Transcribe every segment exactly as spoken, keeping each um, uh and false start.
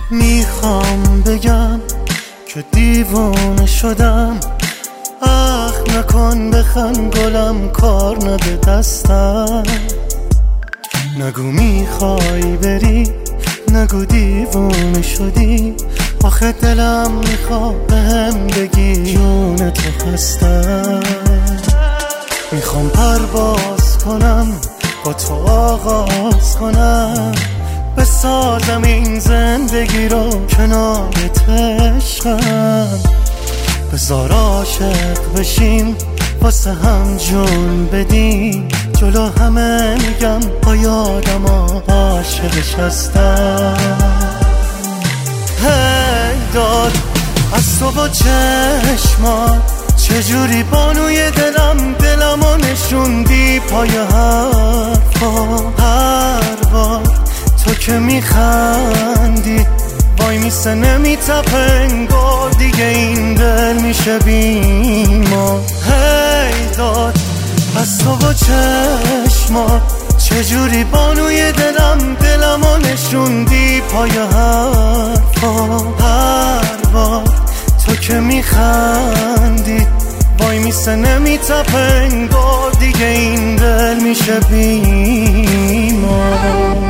میخوام بگم که دیوانه شدم، اخ نکن بخند گلم کار نده دستم. نگو میخوای بری، نگو دیوانه شدی، آخه دلم میخواد بهم بگی جون تو هستم. میخوام پرواز کنم با تو آغاز کنم، بسازم این زندگی رو کنارت عشقم. بذار عاشق بشیم واسه هم جون بدیم، جلو همه میگم با یادم عاشقش هستم. هی داد از تو با چشمات، چجوری بانوی دلم دلمو نشوندی پای حرفا. هر بار تو که میخندی وای میسه نمیتپه انگار دیگه این دل میشه بیمار. هی داد از تو با چشمات، چجوری بانوی دلم دلمو نشوندی پای حرفا. هر بار تو که میخندی وای میسه نمیتپه انگار دیگه این دل میشه بیمار.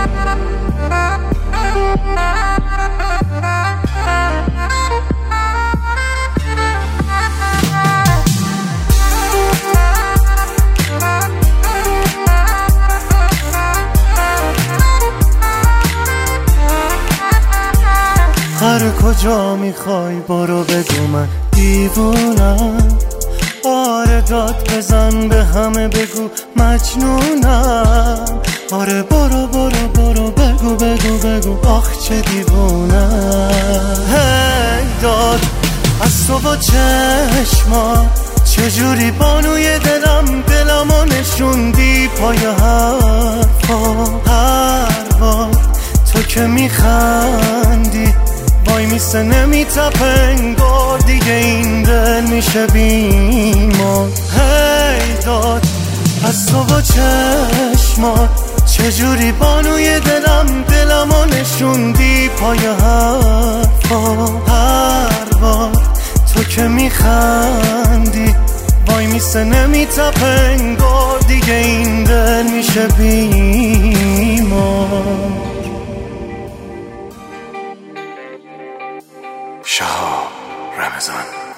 هر کجا میخوای برو بگو من دیوونم، آره داد بزن به همه بگو مجنونم. آره برو برو برو بگو بگو بگو آخ چه دیوونم. هی داد از تو با چشمات، چجوری بانوی دلم دلمو نشوندی پای حرفا. هر بار تو که میخندی وای میسه نمیتپه انگار دیگه این دل میشه بیمار. هی داد از تو با چشمات، چجوری بانوی دلم دلمو نشوندی پای حرفا. هر بار تو که میخندی وای میسه نمیتپه انگار دیگه این دل میشه بیمار. شهاب رمضان.